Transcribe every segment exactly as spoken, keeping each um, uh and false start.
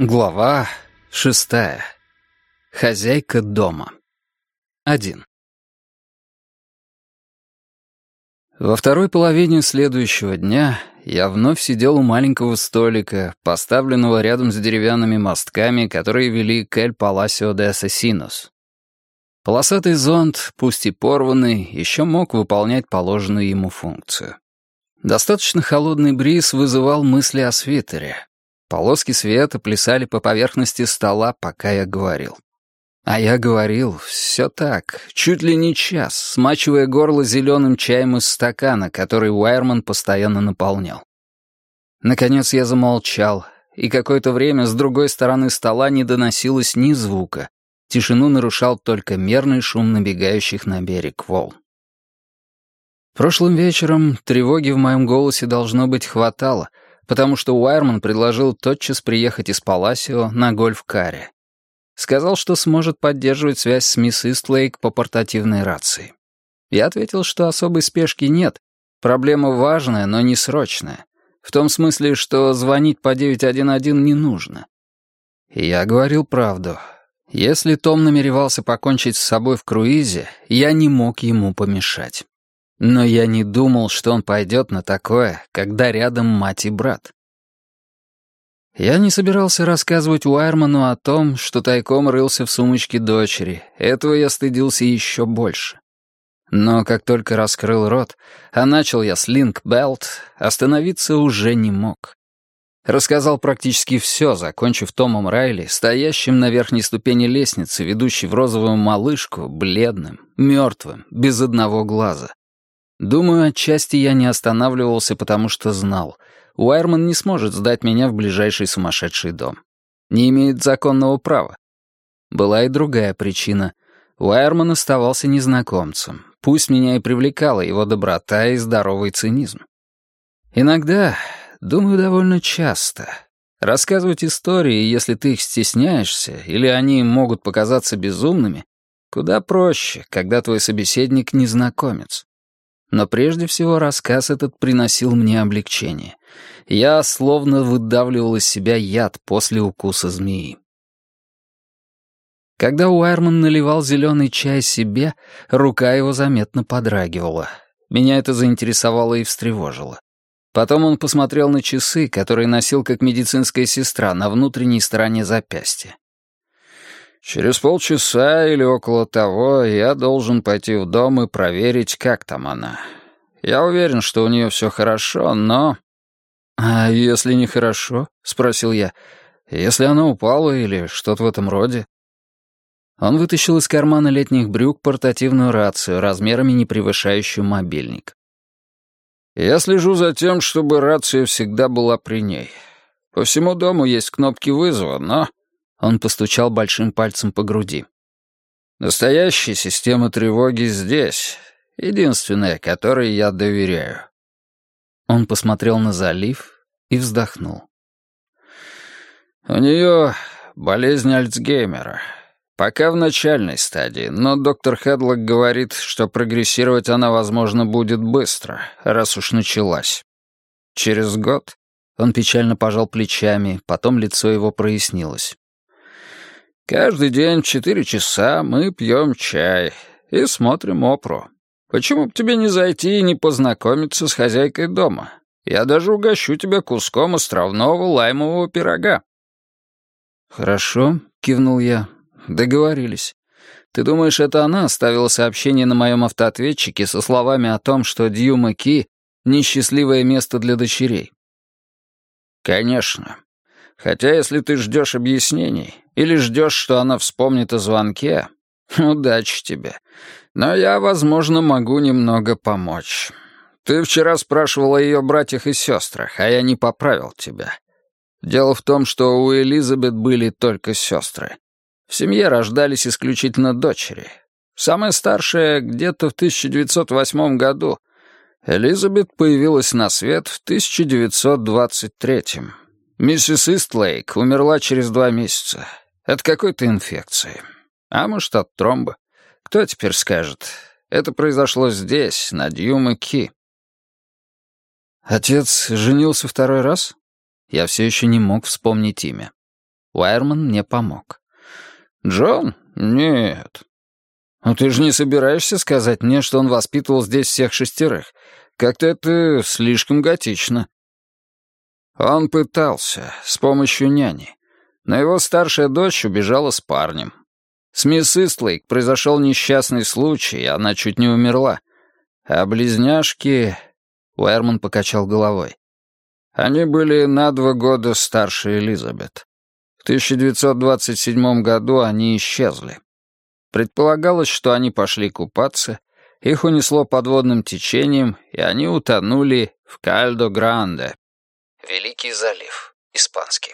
Глава шестая. Хозяйка дома. Один. Во второй половине следующего дня я вновь сидел у маленького столика, поставленного рядом с деревянными мостками, которые вели к Эль Паласио де Асасинос. Полосатый зонт, пусть и порванный, еще мог выполнять положенную ему функцию. Достаточно холодный бриз вызывал мысли о свитере. Полоски света плясали по поверхности стола, пока я говорил. А я говорил все так, чуть ли не час, смачивая горло зеленым чаем из стакана, который Уайерман постоянно наполнял. Наконец я замолчал, и какое-то время с другой стороны стола не доносилось ни звука. Тишину нарушал только мерный шум набегающих на берег волн. Прошлым вечером тревоги в моем голосе, должно быть, хватало, потому что Уайерман предложил тотчас приехать из Паласио на гольф-каре. Сказал, что сможет поддерживать связь с мисс Истлейк по портативной рации. Я ответил, что особой спешки нет, проблема важная, но не срочная, в том смысле, что звонить по девять один один не нужно. И я говорил правду. Если Том намеревался покончить с собой в круизе, я не мог ему помешать. Но я не думал, что он пойдет на такое, когда рядом мать и брат. Я не собирался рассказывать Уайерману о том, что тайком рылся в сумочке дочери. Этого я стыдился еще больше. Но как только раскрыл рот, а начал я с Линк-Белт, остановиться уже не мог. Рассказал практически все, закончив Томом Райли, стоящим на верхней ступени лестницы, ведущей в розовую малышку, бледным, мертвым, без одного глаза. Думаю, отчасти я не останавливался, потому что знал, Уайерман не сможет сдать меня в ближайший сумасшедший дом. Не имеет законного права. Была и другая причина. Уайерман оставался незнакомцем. Пусть меня и привлекала его доброта и здоровый цинизм. Иногда, думаю, довольно часто, рассказывать истории, если ты их стесняешься, или они могут показаться безумными, куда проще, когда твой собеседник незнакомец. Но прежде всего рассказ этот приносил мне облегчение. Я словно выдавливал из себя яд после укуса змеи. Когда Уайерман наливал зеленый чай себе, рука его заметно подрагивала. Меня это заинтересовало и встревожило. Потом он посмотрел на часы, которые носил как медицинская сестра на внутренней стороне запястья. «Через полчаса или около того я должен пойти в дом и проверить, как там она. Я уверен, что у нее все хорошо, но...» «А если нехорошо?» — спросил я. «Если она упала или что-то в этом роде?» Он вытащил из кармана летних брюк портативную рацию, размерами не превышающую мобильник. «Я слежу за тем, чтобы рация всегда была при ней. По всему дому есть кнопки вызова, но...» Он постучал большим пальцем по груди. «Настоящая система тревоги здесь, единственная, которой я доверяю». Он посмотрел на залив и вздохнул. «У нее болезнь Альцгеймера. Пока в начальной стадии, но доктор Хедлок говорит, что прогрессировать она, возможно, будет быстро, раз уж началась. Через год...» Он печально пожал плечами, потом лицо его прояснилось. «Каждый день в четыре часа мы пьем чай и смотрим опру. Почему бы тебе не зайти и не познакомиться с хозяйкой дома? Я даже угощу тебя куском островного лаймового пирога». «Хорошо», — кивнул я, — «договорились. Ты думаешь, это она оставила сообщение на моем автоответчике со словами о том, что Дьюма Ки — несчастливое место для дочерей?» «Конечно. Хотя если ты ждешь объяснений или ждешь, что она вспомнит о звонке, удачи тебе. Но я, возможно, могу немного помочь. Ты вчера спрашивал о ее братьях и сестрах, а я не поправил тебя. Дело в том, что у Элизабет были только сестры. В семье рождались исключительно дочери. Самая старшая где-то в тысяча девятьсот восьмом году. Элизабет появилась на свет в тысяча девятьсот двадцать третьем. Миссис Истлейк умерла через два месяца. От какой-то инфекции. А может, от тромба. Кто теперь скажет? Это произошло здесь, на Дьюма Ки. Отец женился второй раз? Я все еще не мог вспомнить имя. Уайерман мне помог. «Джон? Нет. Ну ты же не собираешься сказать мне, что он воспитывал здесь всех шестерых? Как-то это слишком готично». Он пытался, с помощью няни. Но его старшая дочь убежала с парнем. С мисс Истлейк произошел несчастный случай, и она чуть не умерла. А близняшки... Уайерман покачал головой. Они были на два года старше Элизабет. В тысяча девятьсот двадцать седьмом году они исчезли. Предполагалось, что они пошли купаться, их унесло подводным течением, и они утонули в Кальдо-Гранде. Великий залив, испанский.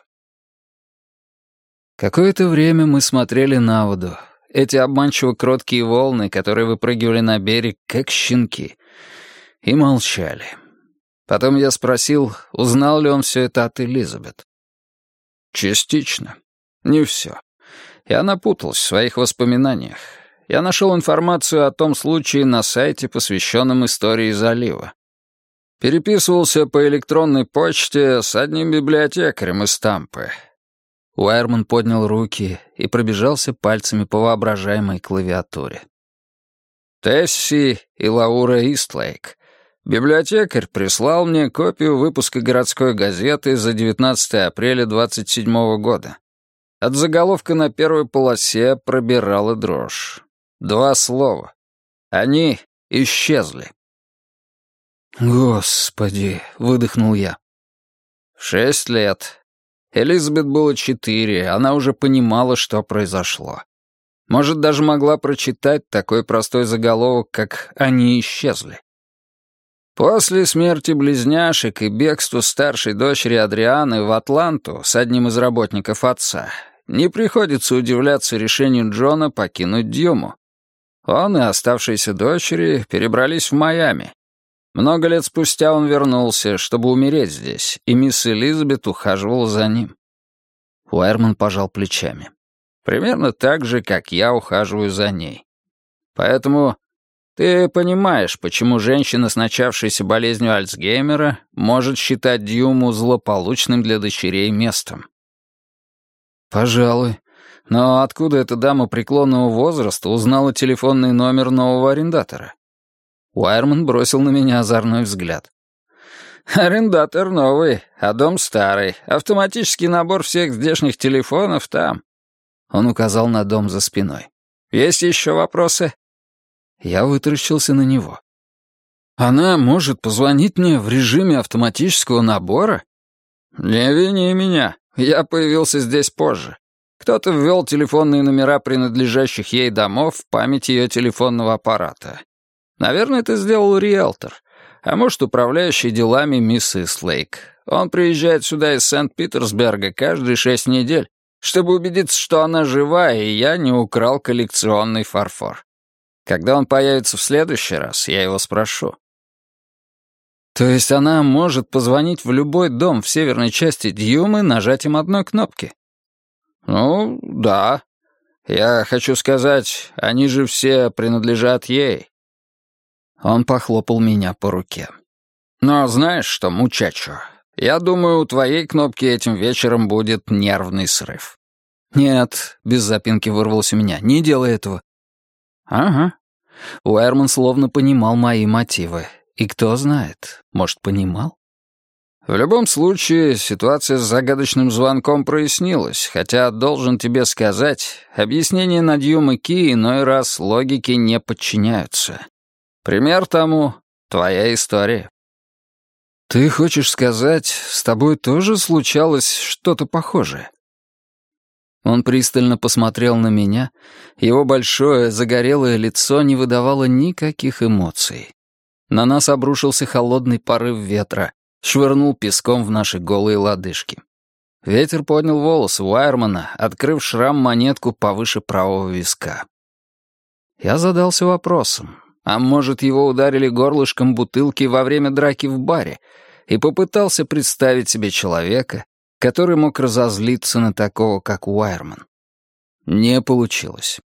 Какое-то время мы смотрели на воду. Эти обманчиво кроткие волны, которые выпрыгивали на берег, как щенки. И молчали. Потом я спросил, узнал ли он все это от Элизабет. Частично. Не все. Я напутался в своих воспоминаниях. Я нашел информацию о том случае на сайте, посвященном истории залива. Переписывался по электронной почте с одним библиотекарем из Тампы. Уайерман поднял руки и пробежался пальцами по воображаемой клавиатуре. Тесси и Лаура Истлейк. Библиотекарь прислал мне копию выпуска городской газеты за девятнадцатое апреля двадцать седьмого года. От заголовка на первой полосе пробирала дрожь. Два слова. Они исчезли. «Господи!» — выдохнул я. Шесть лет. Элизабет было четыре, она уже понимала, что произошло. Может, даже могла прочитать такой простой заголовок, как «Они исчезли». После смерти близняшек и бегства старшей дочери Адрианы в Атланту с одним из работников отца не приходится удивляться решению Джона покинуть Дьюму. Он и оставшиеся дочери перебрались в Майами. Много лет спустя он вернулся, чтобы умереть здесь, и мисс Элизабет ухаживала за ним. Уайерман пожал плечами. Примерно так же, как я ухаживаю за ней. Поэтому ты понимаешь, почему женщина с начавшейся болезнью Альцгеймера может считать Дьюму злополучным для дочерей местом. Пожалуй. Но откуда эта дама преклонного возраста узнала телефонный номер нового арендатора? Уайерман бросил на меня озорной взгляд. «Арендатор новый, а дом старый. Автоматический набор всех здешних телефонов там». Он указал на дом за спиной. «Есть еще вопросы?» Я вытаращился на него. «Она может позвонить мне в режиме автоматического набора?» «Не вини меня. Я появился здесь позже. Кто-то ввел телефонные номера принадлежащих ей домов в память ее телефонного аппарата. Наверное, это сделал риэлтор. А может, управляющий делами мисс Истлейк. Он приезжает сюда из Сент-Питерсберга каждые шесть недель, чтобы убедиться, что она жива, и я не украл коллекционный фарфор. Когда он появится в следующий раз, я его спрошу». «То есть она может позвонить в любой дом в северной части Дьюмы нажатием одной кнопки?» «Ну, да. Я хочу сказать, они же все принадлежат ей». Он похлопал меня по руке. «Но знаешь что, мучачо, я думаю, у твоей кнопки этим вечером будет нервный срыв». «Нет», — без запинки вырвалось у меня, — «не делай этого». «Ага». Уайерман словно понимал мои мотивы. И кто знает, может, понимал? В любом случае, ситуация с загадочным звонком прояснилась, хотя, должен тебе сказать, объяснения на Дьюма Ки иной раз логике не подчиняются. Пример тому — твоя история. Ты хочешь сказать, с тобой тоже случалось что-то похожее? Он пристально посмотрел на меня, его большое, загорелое лицо не выдавало никаких эмоций. На нас обрушился холодный порыв ветра, швырнул песком в наши голые лодыжки. Ветер поднял волосы Уайермана, открыв шрам-монетку повыше правого виска. Я задался вопросом, а может, его ударили горлышком бутылки во время драки в баре, и попытался представить себе человека, который мог разозлиться на такого, как Уайерман. Не получилось.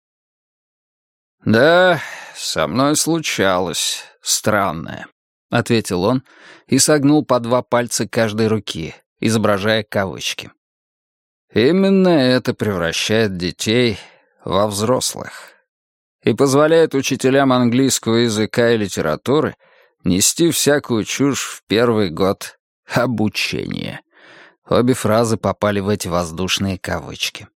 «Да, со мной случалось странное», — ответил он и согнул по два пальца каждой руки, изображая кавычки. Именно это превращает детей во взрослых и позволяет учителям английского языка и литературы нести всякую чушь в первый год обучения. Обе фразы попали в эти воздушные кавычки.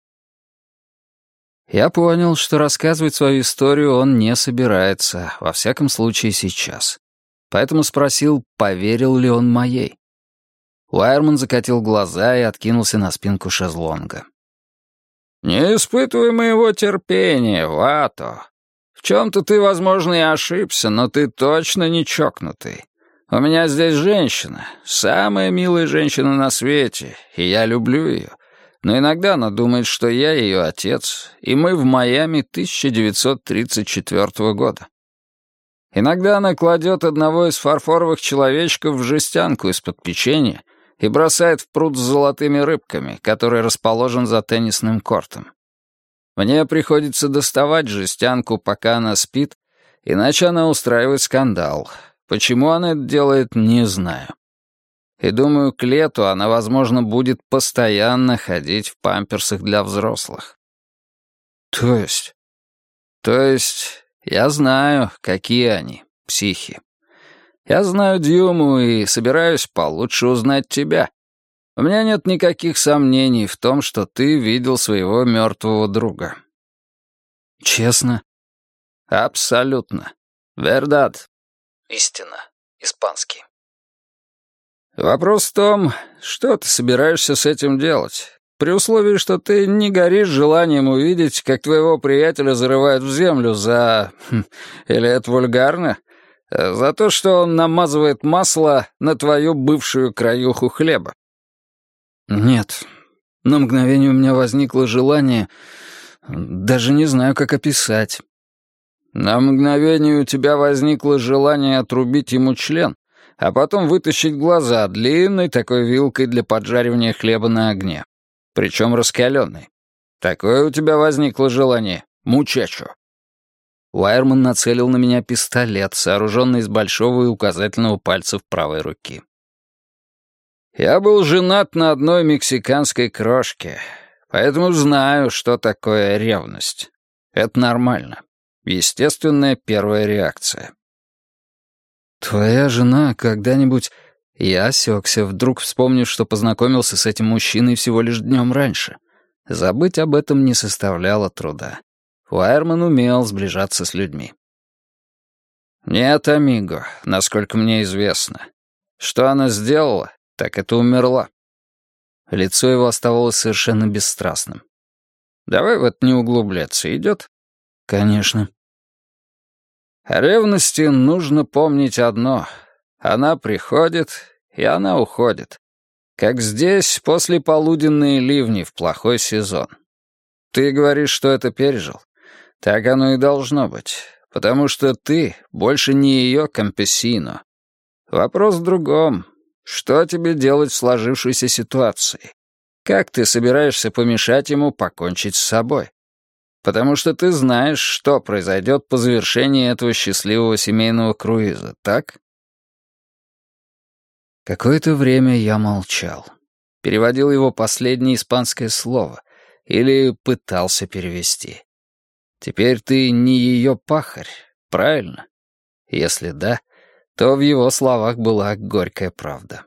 Я понял, что рассказывать свою историю он не собирается, во всяком случае сейчас. Поэтому спросил, поверил ли он моей. Уайерман закатил глаза и откинулся на спинку шезлонга. «Не испытывай моего терпения, Вато. В чем-то ты, возможно, и ошибся, но ты точно не чокнутый. У меня здесь женщина, самая милая женщина на свете, и я люблю ее. Но иногда она думает, что я ее отец, и мы в Майами тысяча девятьсот тридцать четвёртого года. Иногда она кладет одного из фарфоровых человечков в жестянку из-под печенья и бросает в пруд с золотыми рыбками, который расположен за теннисным кортом. Мне приходится доставать жестянку, пока она спит, иначе она устраивает скандал. Почему она это делает, не знаю. И думаю, к лету она, возможно, будет постоянно ходить в памперсах для взрослых. То есть? То есть я знаю, какие они, психи. Я знаю Дьюму и собираюсь получше узнать тебя. У меня нет никаких сомнений в том, что ты видел своего мертвого друга. Честно? Абсолютно. Вердад. Истина. Испанский. Вопрос в том, что ты собираешься с этим делать, при условии, что ты не горишь желанием увидеть, как твоего приятеля зарывают в землю за... Или это вульгарно? За то, что он намазывает масло на твою бывшую краюху хлеба. Нет. На мгновение у меня возникло желание... Даже не знаю, как описать. На мгновение у тебя возникло желание отрубить ему член, а потом вытащить глаза длинной такой вилкой для поджаривания хлеба на огне. Причем раскаленной. Такое у тебя возникло желание, мучачо. Уайерман нацелил на меня пистолет, сооруженный из большого и указательного пальцев правой руки. Я был женат на одной мексиканской крошке, поэтому знаю, что такое ревность. Это нормально. Естественная первая реакция. Твоя жена когда-нибудь... Я осекся, вдруг вспомнив, что познакомился с этим мужчиной всего лишь днем раньше. Забыть об этом не составляло труда. Уайерман умел сближаться с людьми. Нет, амиго, насколько мне известно. Что она сделала, так это умерла. Лицо его оставалось совершенно бесстрастным. Давай в это не углубляться, идет? Конечно. О ревности нужно помнить одно. Она приходит, и она уходит. Как здесь после полуденные ливни в плохой сезон. Ты говоришь, что это пережил? Так оно и должно быть, потому что ты больше не ее кампесино. Вопрос в другом. Что тебе делать в сложившейся ситуации? Как ты собираешься помешать ему покончить с собой? Потому что ты знаешь, что произойдет по завершении этого счастливого семейного круиза, так? Какое-то время я молчал. Переводил его последнее испанское слово или пытался перевести. Теперь ты не ее пахарь, правильно? Если да, то в его словах была горькая правда.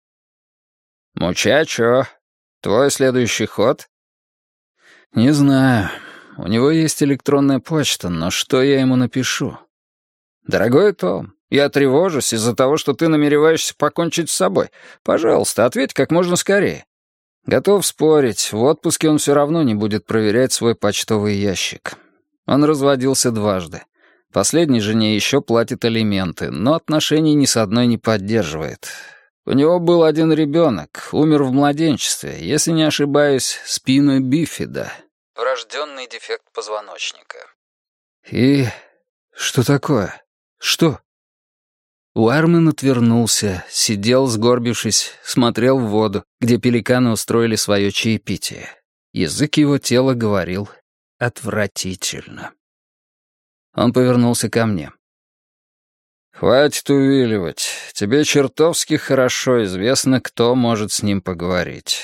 «Мучачо, твой следующий ход?» «Не знаю. У него есть электронная почта, но что я ему напишу?» «Дорогой Том, я тревожусь из-за того, что ты намереваешься покончить с собой. Пожалуйста, ответь как можно скорее». Готов спорить, в отпуске он все равно не будет проверять свой почтовый ящик. Он разводился дважды. Последней жене еще платит алименты, но отношений ни с одной не поддерживает. У него был один ребенок, умер в младенчестве, если не ошибаюсь, спина бифида. Врожденный дефект позвоночника. И что такое? Что? Уайерман отвернулся, сидел, сгорбившись, смотрел в воду, где пеликаны устроили свое чаепитие. Язык его тела говорил отвратительно. Он повернулся ко мне. «Хватит увиливать. Тебе чертовски хорошо известно, кто может с ним поговорить.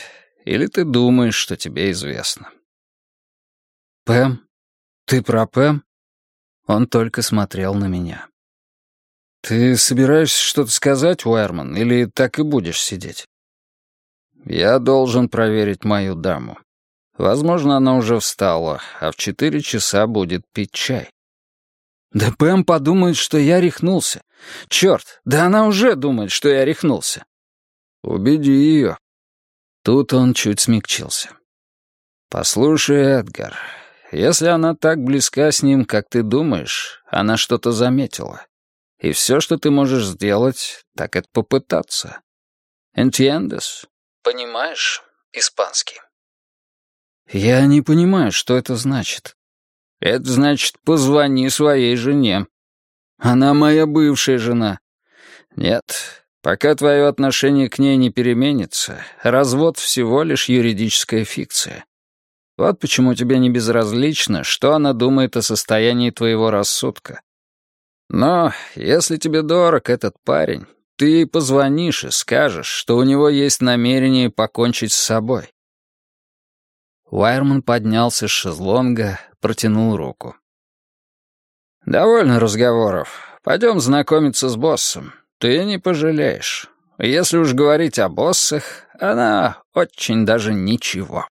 или ты думаешь, что тебе известно. «Пэм? Ты про Пэм?» Он только смотрел на меня. «Ты собираешься что-то сказать, Уайерман, или так и будешь сидеть?» «Я должен проверить мою даму. Возможно, она уже встала, а в четыре часа будет пить чай». «Да Пэм подумает, что я рехнулся. Черт, да она уже думает, что я рехнулся». «Убеди ее». Тут он чуть смягчился. «Послушай, Эдгар, если она так близка с ним, как ты думаешь, она что-то заметила. И все, что ты можешь сделать, так это попытаться. Entiendes? Понимаешь испанский?» «Я не понимаю, что это значит». «Это значит, позвони своей жене». «Она моя бывшая жена». «Нет, пока твое отношение к ней не переменится, развод всего лишь юридическая фикция. Вот почему тебе не безразлично, что она думает о состоянии твоего рассудка. Но если тебе дорог этот парень, ты ей позвонишь и скажешь, что у него есть намерение покончить с собой». Уайерман поднялся с шезлонга, протянул руку. «Довольно разговоров. Пойдем знакомиться с боссом. Ты не пожалеешь. Если уж говорить о боссах, она очень даже ничего».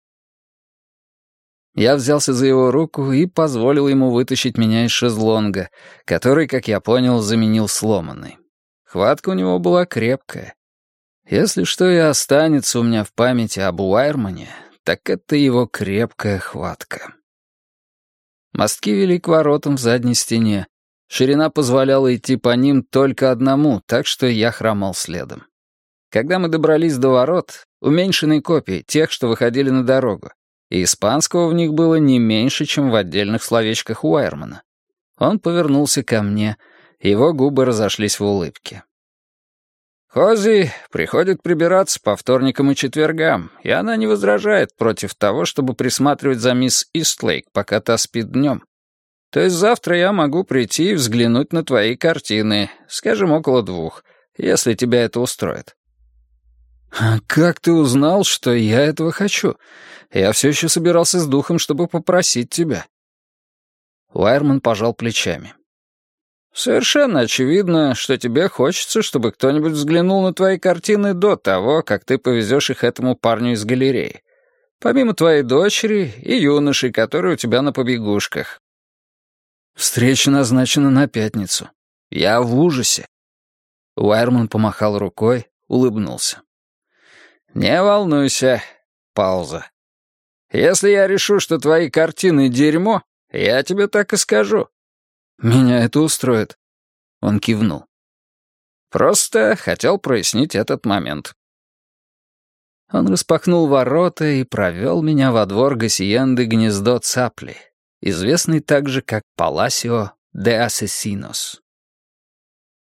Я взялся за его руку и позволил ему вытащить меня из шезлонга, который, как я понял, заменил сломанный. Хватка у него была крепкая. Если что и останется у меня в памяти об Уайермане, так это его крепкая хватка. Мостки вели к воротам в задней стене. Ширина позволяла идти по ним только одному, так что я хромал следом. Когда мы добрались до ворот, уменьшенной копии тех, что выходили на дорогу, и испанского в них было не меньше, чем в отдельных словечках Уайермана. Он повернулся ко мне, его губы разошлись в улыбке. «Хози приходит прибираться по вторникам и четвергам, и она не возражает против того, чтобы присматривать за мисс Истлейк, пока та спит днем. То есть завтра я могу прийти и взглянуть на твои картины, скажем, около двух, если тебя это устроит». «Как ты узнал, что я этого хочу? Я все еще собирался с духом, чтобы попросить тебя». Уайерман пожал плечами. «Совершенно очевидно, что тебе хочется, чтобы кто-нибудь взглянул на твои картины до того, как ты повезешь их этому парню из галереи. Помимо твоей дочери и юношей, которые у тебя на побегушках». «Встреча назначена на пятницу. Я в ужасе». Уайерман помахал рукой, улыбнулся. «Не волнуйся». Пауза. «Если я решу, что твои картины — дерьмо, я тебе так и скажу». «Меня это устроит». Он кивнул. «Просто хотел прояснить этот момент». Он распахнул ворота и провел меня во двор Гасиенды гнездо цапли, известный также как Паласио де Асесинос.